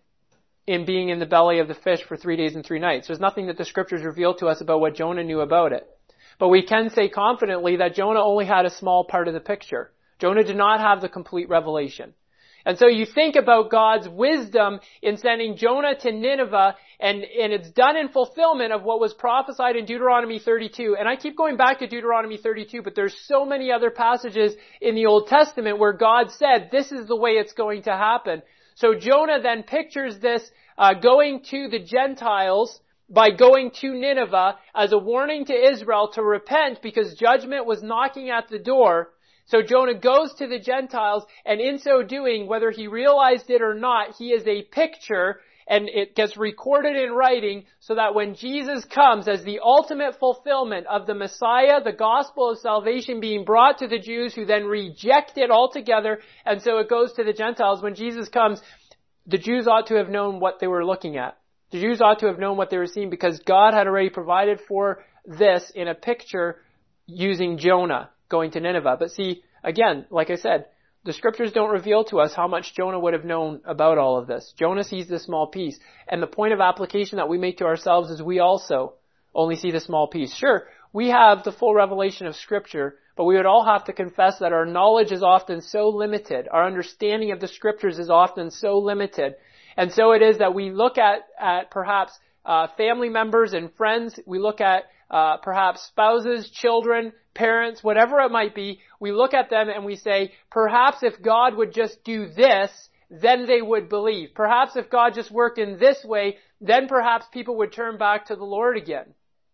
in being in the belly of the fish for three days and three nights. There's nothing that the scriptures reveal to us about what Jonah knew about it. But we can say confidently that Jonah only had a small part of the picture. Jonah did not have the complete revelation. And so you think about God's wisdom in sending Jonah to Nineveh, and, and it's done in fulfillment of what was prophesied in Deuteronomy thirty-two. And I keep going back to Deuteronomy thirty-two, but there's so many other passages in the Old Testament where God said, this is the way it's going to happen. So Jonah then pictures this uh, going to the Gentiles by going to Nineveh as a warning to Israel to repent because judgment was knocking at the door. So Jonah goes to the Gentiles, and in so doing, whether he realized it or not, he is a picture, and it gets recorded in writing so that when Jesus comes as the ultimate fulfillment of the Messiah, the gospel of salvation being brought to the Jews who then reject it altogether, and so it goes to the Gentiles. When Jesus comes, the Jews ought to have known what they were looking at. The Jews ought to have known what they were seeing because God had already provided for this in a picture using Jonah going to Nineveh. But see, again, like I said, the scriptures don't reveal to us how much Jonah would have known about all of this. Jonah sees the small piece. And the point of application that we make to ourselves is we also only see the small piece. Sure, we have the full revelation of scripture, but we would all have to confess that our knowledge is often so limited. Our understanding of the scriptures is often so limited. And so it is that we look at, at perhaps uh, family members and friends. We look at uh, perhaps spouses, children, parents, whatever it might be. We look at them and we say, perhaps if God would just do this, then they would believe. Perhaps if God just worked in this way, then perhaps people would turn back to the Lord again.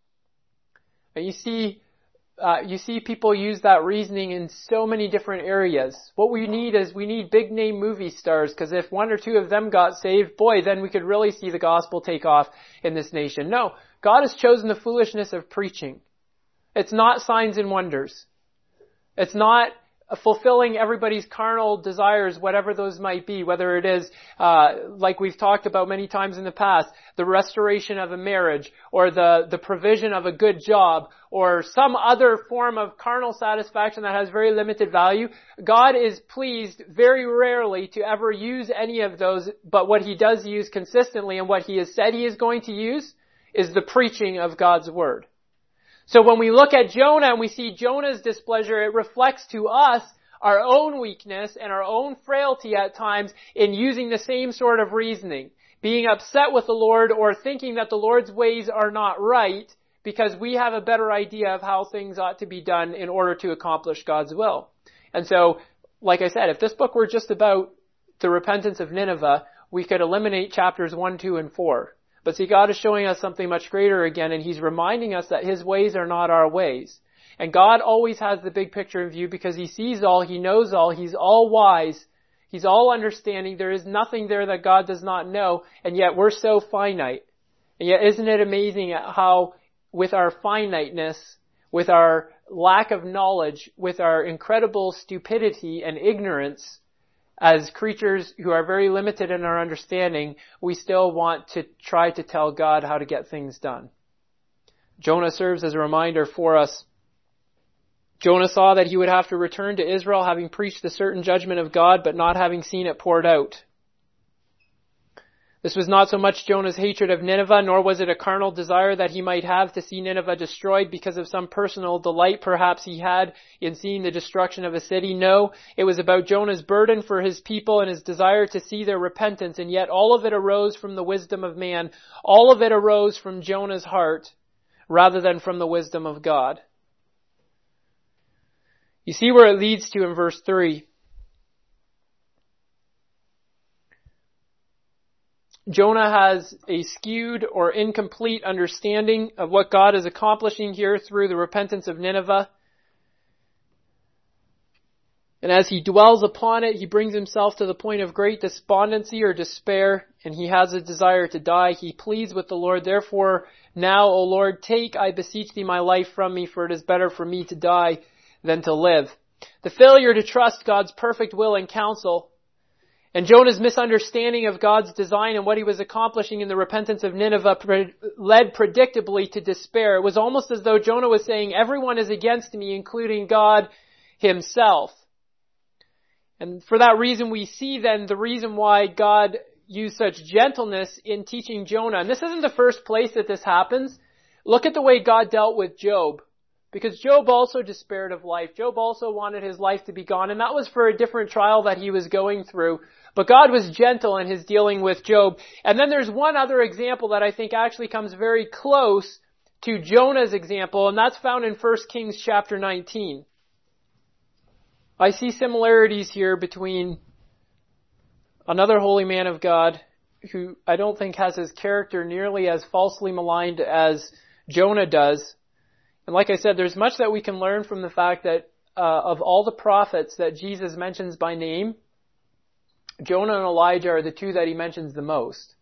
And you see, Uh, you see people use that reasoning in so many different areas. What we need is we need big name movie stars, because if one or two of them got saved, boy, then we could really see the gospel take off in this nation. No, God has chosen the foolishness of preaching. It's not signs and wonders. It's not fulfilling everybody's carnal desires, whatever those might be, whether it is, uh, like we've talked about many times in the past, the restoration of a marriage, or the, the provision of a good job, or some other form of carnal satisfaction that has very limited value. God is pleased very rarely to ever use any of those, but what He does use consistently and what He has said He is going to use is the preaching of God's Word. So when we look at Jonah and we see Jonah's displeasure, it reflects to us our own weakness and our own frailty at times in using the same sort of reasoning, being upset with the Lord or thinking that the Lord's ways are not right because we have a better idea of how things ought to be done in order to accomplish God's will. And so, like I said, if this book were just about the repentance of Nineveh, we could eliminate chapters one, two, and four. But see, God is showing us something much greater again, and He's reminding us that His ways are not our ways. And God always has the big picture in view because He sees all, He knows all, He's all wise, He's all understanding. There is nothing there that God does not know, and yet we're so finite. And yet isn't it amazing how with our finiteness, with our lack of knowledge, with our incredible stupidity and ignorance, as creatures who are very limited in our understanding, we still want to try to tell God how to get things done. Jonah serves as a reminder for us. Jonah saw that he would have to return to Israel having preached the certain judgment of God, but not having seen it poured out. This was not so much Jonah's hatred of Nineveh, nor was it a carnal desire that he might have to see Nineveh destroyed because of some personal delight perhaps he had in seeing the destruction of a city. No, it was about Jonah's burden for his people and his desire to see their repentance, and yet all of it arose from the wisdom of man. All of it arose from Jonah's heart rather than from the wisdom of God. You see where it leads to in verse three. Jonah has a skewed or incomplete understanding of what God is accomplishing here through the repentance of Nineveh. And as he dwells upon it, he brings himself to the point of great despondency or despair, and he has a desire to die. He pleads with the Lord, "Therefore now, O Lord, take, I beseech thee, my life from me, for it is better for me to die than to live." The failure to trust God's perfect will and counsel, and Jonah's misunderstanding of God's design and what he was accomplishing in the repentance of Nineveh pre- led predictably to despair. It was almost as though Jonah was saying, everyone is against me, including God himself. And for that reason, we see then the reason why God used such gentleness in teaching Jonah. And this isn't the first place that this happens. Look at the way God dealt with Job. Because Job also despaired of life. Job also wanted his life to be gone, and that was for a different trial that he was going through. But God was gentle in his dealing with Job. And then there's one other example that I think actually comes very close to Jonah's example, and that's found in First Kings chapter nineteen. I see similarities here between another holy man of God who I don't think has his character nearly as falsely maligned as Jonah does. And like I said, there's much that we can learn from the fact that uh, of all the prophets that Jesus mentions by name, Jonah and Elijah are the two that he mentions the most.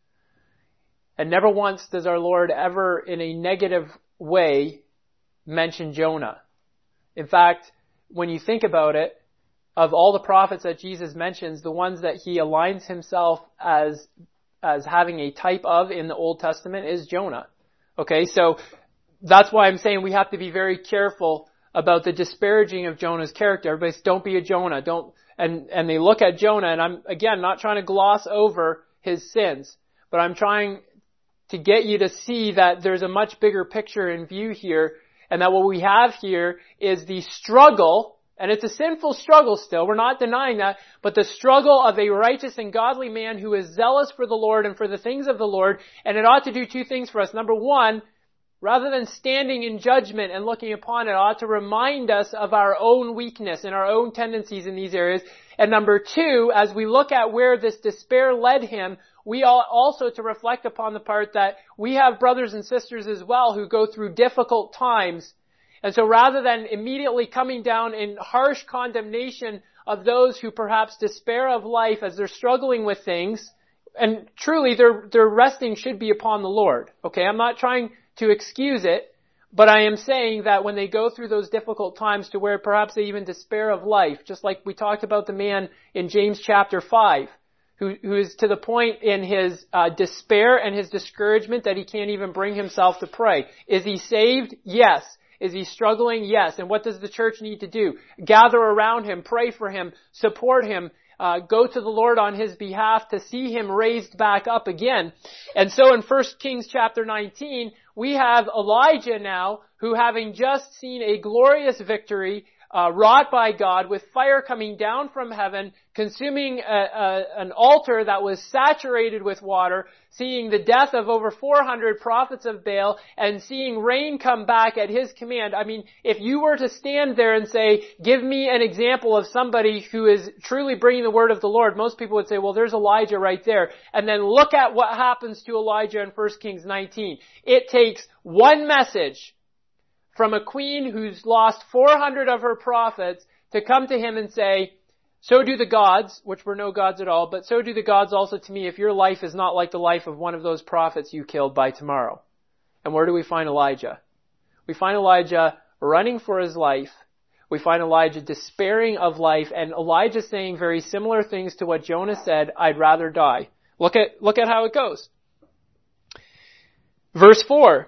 And never once does our Lord ever in a negative way mention Jonah. In fact, when you think about it, of all the prophets that Jesus mentions, the ones that he aligns himself as as having a type of in the Old Testament is Jonah. Okay, so that's why I'm saying we have to be very careful about the disparaging of Jonah's character. Everybody says, don't be a Jonah. Don't, and, and they look at Jonah, and I'm, again, not trying to gloss over his sins, but I'm trying to get you to see that there's a much bigger picture in view here, and that what we have here is the struggle, and it's a sinful struggle still, we're not denying that, but the struggle of a righteous and godly man who is zealous for the Lord and for the things of the Lord, and it ought to do two things for us. Number one, rather than standing in judgment and looking upon it, ought to remind us of our own weakness and our own tendencies in these areas. And number two, as we look at where this despair led him, we ought also to reflect upon the part that we have brothers and sisters as well who go through difficult times. And so rather than immediately coming down in harsh condemnation of those who perhaps despair of life as they're struggling with things, and truly their, their resting should be upon the Lord. Okay, I'm not trying to excuse it, but I am saying that when they go through those difficult times to where perhaps they even despair of life, just like we talked about the man in James chapter five, who, who is to the point in his uh, despair and his discouragement that he can't even bring himself to pray. Is he saved? Yes. Is he struggling? Yes. And what does the church need to do? Gather around him, pray for him, support him, Uh, go to the Lord on his behalf to see him raised back up again. And so in First Kings chapter nineteen, we have Elijah now, who having just seen a glorious victory uh, wrought by God with fire coming down from heaven, consuming a, a, an altar that was saturated with water, seeing the death of over four hundred prophets of Baal, and seeing rain come back at his command. I mean, if you were to stand there and say, give me an example of somebody who is truly bringing the word of the Lord, most people would say, well, there's Elijah right there. And then look at what happens to Elijah in First Kings nineteen. It takes one message from a queen who's lost four hundred of her prophets to come to him and say, so do the gods, which were no gods at all, but so do the gods also to me if your life is not like the life of one of those prophets you killed by tomorrow. And where do we find Elijah? We find Elijah running for his life. We find Elijah despairing of life, and Elijah saying very similar things to what Jonah said, I'd rather die. Look at, look at how it goes. Verse four.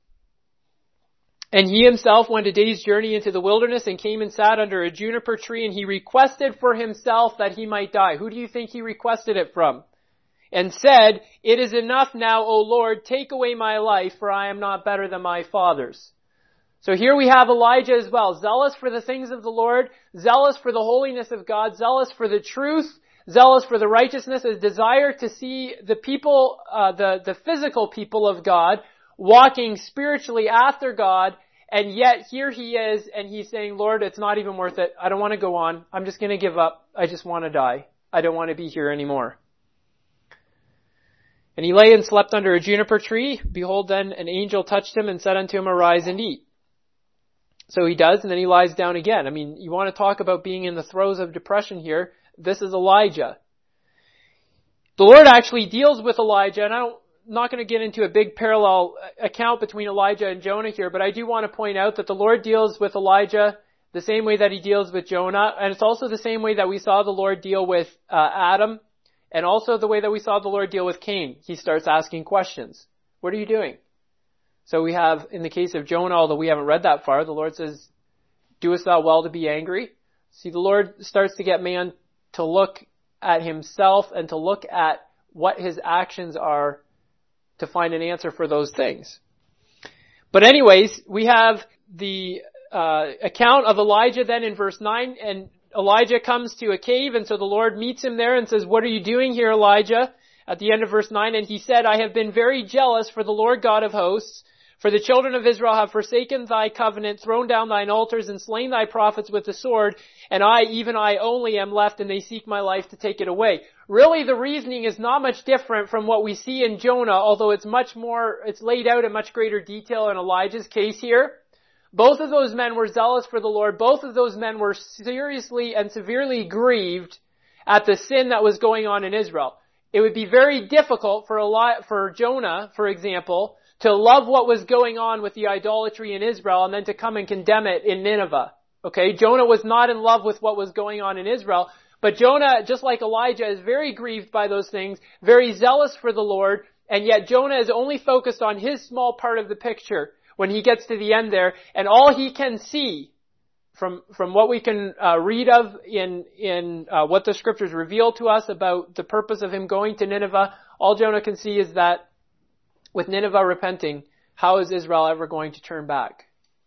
And he himself went a day's journey into the wilderness and came and sat under a juniper tree, and he requested for himself that he might die. Who do you think he requested it from? and said, "It is enough now, O Lord, take away my life, for I am not better than my fathers." So here we have Elijah as well, zealous for the things of the Lord, zealous for the holiness of God, zealous for the truth, zealous for the righteousness, a desire to see the people, uh, the, the physical people of God walking spiritually after God, and yet here he is, and he's saying, "Lord, it's not even worth it. I don't want to go on. I'm just going to give up. I just want to die. I don't want to be here anymore." And he lay and slept under a juniper tree. Behold, then an angel touched him and said unto him, "Arise and eat." So he does, and then he lies down again. I mean, you want to talk about being in the throes of depression here. This is Elijah. The Lord actually deals with Elijah, and I don't, I'm not going to get into a big parallel account between Elijah and Jonah here, but I do want to point out that the Lord deals with Elijah the same way that he deals with Jonah, and it's also the same way that we saw the Lord deal with uh, Adam, and also the way that we saw the Lord deal with Cain. He starts asking questions. What are you doing? So we have, in the case of Jonah, although we haven't read that far, the Lord says, "Doest thou well to be angry?" See, the Lord starts to get man to look at himself and to look at what his actions are to find an answer for those things. But anyways, we have the uh, account of Elijah then in verse nine, and Elijah comes to a cave, and so the Lord meets him there and says, "What are you doing here, Elijah?" At the end of verse nine, and he said, "I have been very jealous for the Lord God of hosts, for the children of Israel have forsaken thy covenant, thrown down thine altars, and slain thy prophets with the sword, and I, even I only, am left, and they seek my life to take it away." Really, the reasoning is not much different from what we see in Jonah, although it's much more, it's laid out in much greater detail in Elijah's case here. Both of those men were zealous for the Lord. Both of those men were seriously and severely grieved at the sin that was going on in Israel. It would be very difficult for Eli- for Jonah, for example, to love what was going on with the idolatry in Israel and then to come and condemn it in Nineveh. Okay, Jonah was not in love with what was going on in Israel, but Jonah, just like Elijah, is very grieved by those things, very zealous for the Lord, and yet Jonah is only focused on his small part of the picture when he gets to the end there, and all he can see from from what we can uh, read of in in uh, what the scriptures reveal to us about the purpose of him going to Nineveh, all Jonah can see is that with Nineveh repenting, how is Israel ever going to turn back?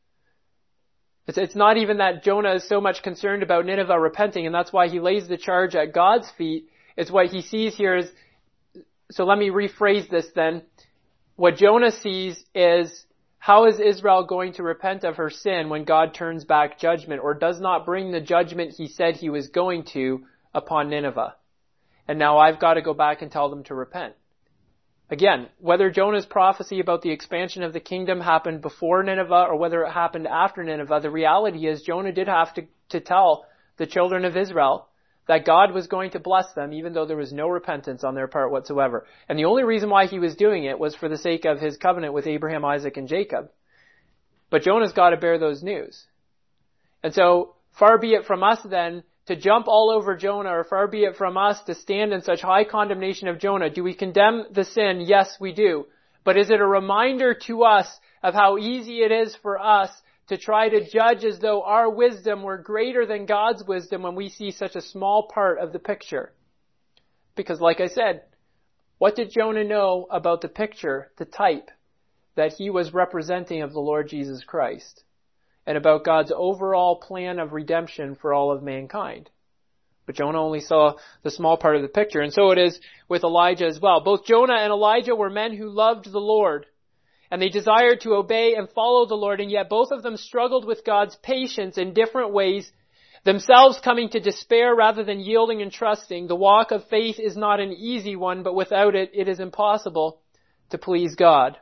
It's, it's not even that Jonah is so much concerned about Nineveh repenting, and that's why he lays the charge at God's feet. It's what he sees here is, so let me rephrase this then. What Jonah sees is, how is Israel going to repent of her sin when God turns back judgment or does not bring the judgment he said he was going to upon Nineveh? And now I've got to go back and tell them to repent. Again, whether Jonah's prophecy about the expansion of the kingdom happened before Nineveh or whether it happened after Nineveh, the reality is Jonah did have to, to tell the children of Israel that God was going to bless them even though there was no repentance on their part whatsoever. And the only reason why he was doing it was for the sake of his covenant with Abraham, Isaac, and Jacob. But Jonah's got to bear those news. And so, far be it from us then to jump all over Jonah, or far be it from us to stand in such high condemnation of Jonah. Do we condemn the sin? Yes, we do. But is it a reminder to us of how easy it is for us to try to judge as though our wisdom were greater than God's wisdom when we see such a small part of the picture? Because like I said, what did Jonah know about the picture, the type, that he was representing of the Lord Jesus Christ? And about God's overall plan of redemption for all of mankind. But Jonah only saw the small part of the picture, and so it is with Elijah as well. Both Jonah and Elijah were men who loved the Lord, and they desired to obey and follow the Lord, and yet both of them struggled with God's patience in different ways, themselves coming to despair rather than yielding and trusting. The walk of faith is not an easy one, but without it, it is impossible to please God.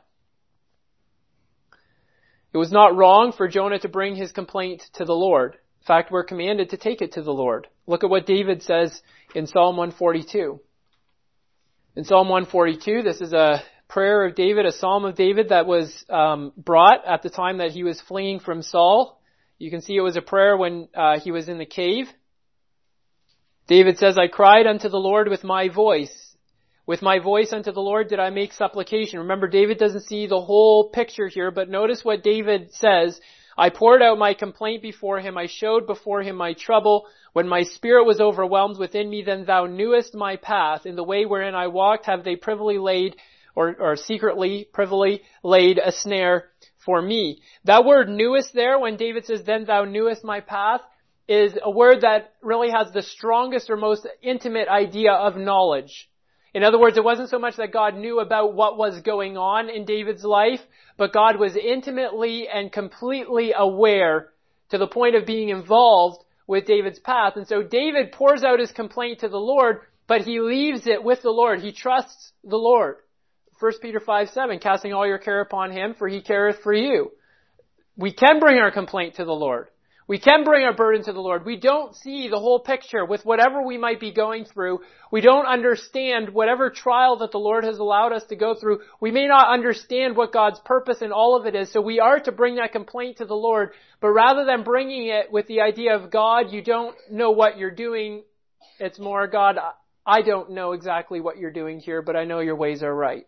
It was not wrong for Jonah to bring his complaint to the Lord. In fact, we're commanded to take it to the Lord. Look at what David says in Psalm one forty-two. In Psalm one forty-two, this is a prayer of David, a psalm of David that was um, brought at the time that he was fleeing from Saul. You can see it was a prayer when uh, he was in the cave. David says, "I cried unto the Lord with my voice. With my voice unto the Lord did I make supplication." Remember, David doesn't see the whole picture here, but notice what David says. I poured out my complaint before him. I showed before him my trouble. When my spirit was overwhelmed within me, then thou knewest my path. In the way wherein I walked have they privily laid, or, or secretly, privily laid a snare for me. That word knewest there, when David says, then thou knewest my path, is a word that really has the strongest or most intimate idea of knowledge. In other words, it wasn't so much that God knew about what was going on in David's life, but God was intimately and completely aware to the point of being involved with David's path. And so David pours out his complaint to the Lord, but he leaves it with the Lord. He trusts the Lord. First Peter five seven, casting all your care upon him, for he careth for you. We can bring our complaint to the Lord. We can bring our burden to the Lord. We don't see the whole picture with whatever we might be going through. We don't understand whatever trial that the Lord has allowed us to go through. We may not understand what God's purpose in all of it is. So we are to bring that complaint to the Lord. But rather than bringing it with the idea of, God, you don't know what you're doing, it's more, God, I don't know exactly what you're doing here, but I know your ways are right.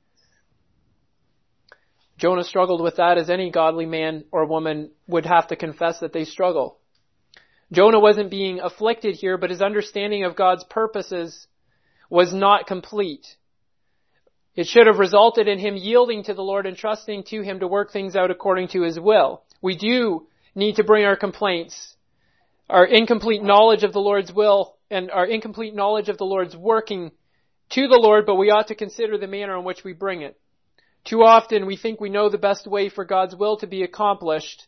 Jonah struggled with that, as any godly man or woman would have to confess that they struggle. Jonah wasn't being afflicted here, but his understanding of God's purposes was not complete. It should have resulted in him yielding to the Lord and trusting to him to work things out according to his will. We do need to bring our complaints, our incomplete knowledge of the Lord's will, and our incomplete knowledge of the Lord's working to the Lord, but we ought to consider the manner in which we bring it. Too often we think we know the best way for God's will to be accomplished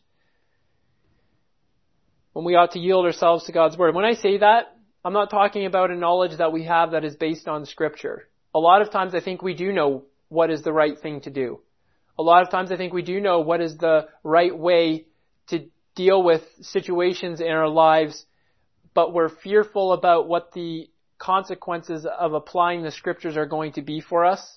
when we ought to yield ourselves to God's word. When I say that, I'm not talking about a knowledge that we have that is based on Scripture. A lot of times I think we do know what is the right thing to do. A lot of times I think we do know what is the right way to deal with situations in our lives, but we're fearful about what the consequences of applying the Scriptures are going to be for us.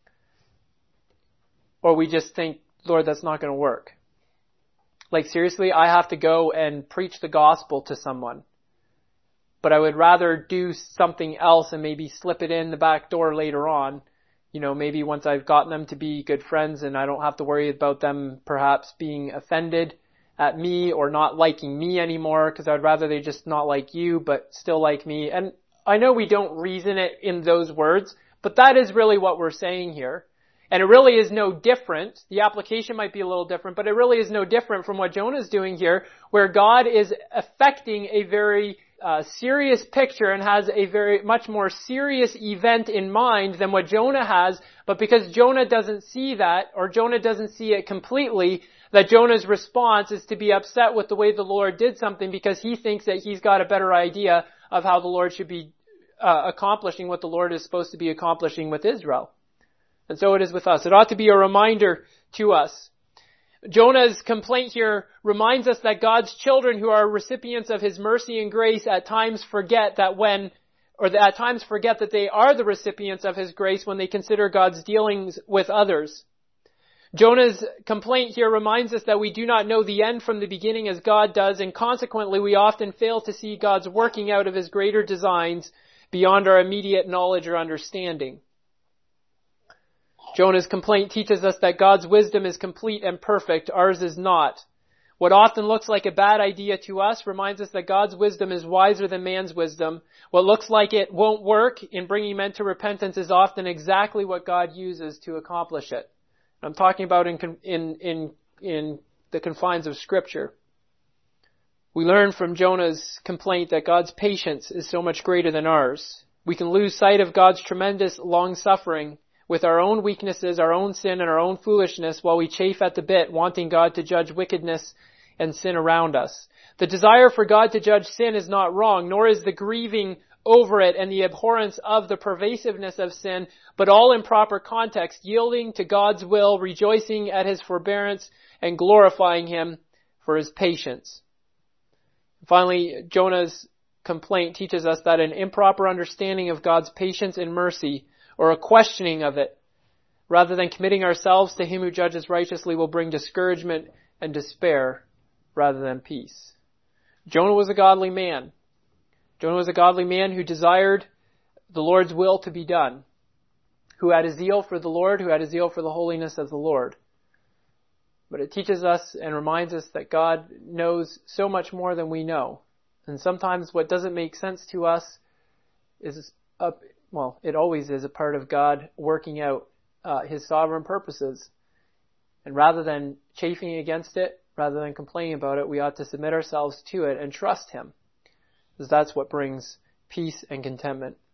Or we just think, Lord, that's not going to work. Like, seriously, I have to go and preach the gospel to someone. But I would rather do something else and maybe slip it in the back door later on. You know, maybe once I've gotten them to be good friends and I don't have to worry about them perhaps being offended at me or not liking me anymore, because I'd rather they just not like you but still like me. And I know we don't reason it in those words, but that is really what we're saying here. And it really is no different. The application might be a little different, but it really is no different from what Jonah's doing here, where God is affecting a very uh, serious picture and has a very much more serious event in mind than what Jonah has. But because Jonah doesn't see that, or Jonah doesn't see it completely, that Jonah's response is to be upset with the way the Lord did something because he thinks that he's got a better idea of how the Lord should be uh, accomplishing what the Lord is supposed to be accomplishing with Israel. And so it is with us. It ought to be a reminder to us. Jonah's complaint here reminds us that God's children who are recipients of his mercy and grace at times forget that when, or at times forget that they are the recipients of his grace when they consider God's dealings with others. Jonah's complaint here reminds us that we do not know the end from the beginning as God does, and consequently we often fail to see God's working out of his greater designs beyond our immediate knowledge or understanding. Jonah's complaint teaches us that God's wisdom is complete and perfect. Ours is not. What often looks like a bad idea to us reminds us that God's wisdom is wiser than man's wisdom. What looks like it won't work in bringing men to repentance is often exactly what God uses to accomplish it. I'm talking about in, in, in, in the confines of Scripture. We learn from Jonah's complaint that God's patience is so much greater than ours. We can lose sight of God's tremendous long-suffering with our own weaknesses, our own sin, and our own foolishness while we chafe at the bit, wanting God to judge wickedness and sin around us. The desire for God to judge sin is not wrong, nor is the grieving over it and the abhorrence of the pervasiveness of sin, but all in proper context, yielding to God's will, rejoicing at his forbearance, and glorifying him for his patience. Finally, Jonah's complaint teaches us that an improper understanding of God's patience and mercy, or a questioning of it, rather than committing ourselves to him who judges righteously, will bring discouragement and despair rather than peace. Jonah was a godly man. Jonah was a godly man who desired the Lord's will to be done, who had a zeal for the Lord, who had a zeal for the holiness of the Lord. But it teaches us and reminds us that God knows so much more than we know. And sometimes what doesn't make sense to us is, a, well, it always is a part of God working out uh, His sovereign purposes. And rather than chafing against it, rather than complaining about it, we ought to submit ourselves to it and trust Him, because that's what brings peace and contentment.